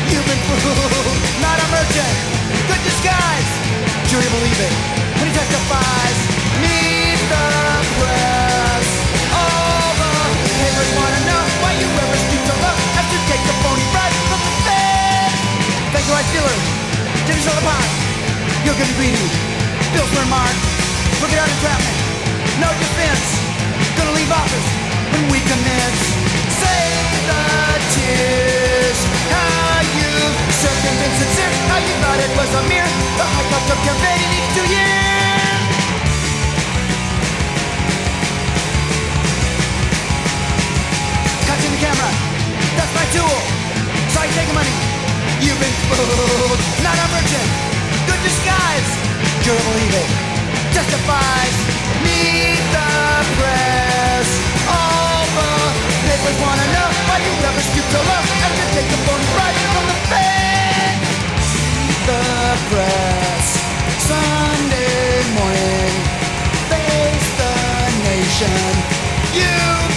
You've been fooled, not a merchant. Good disguise. Jury believe it when he testifies. Meet the press. All the papers wanna know why you ever stoop so low as to take the phony bribe from the Fed. Thank the right dealer. Didn't show the pot. You're gonna be greedy. Bills were marked. Forget out entrapment. No defense. Gonna leave office when we commence. Save the tears. How you served and been sincere. How you thought it was a mirror. The high cost of campaigning each 2 years. Catching the camera. That's my tool. So I take money. You've been fooled. Not a merchant. Good disguise. You'll believe it. Testifies. Meet the press. All the papers wanna know why you ever stoop so low as to take the phony bribe from the Fed. Meet the press. Sunday morning. Face the nation. You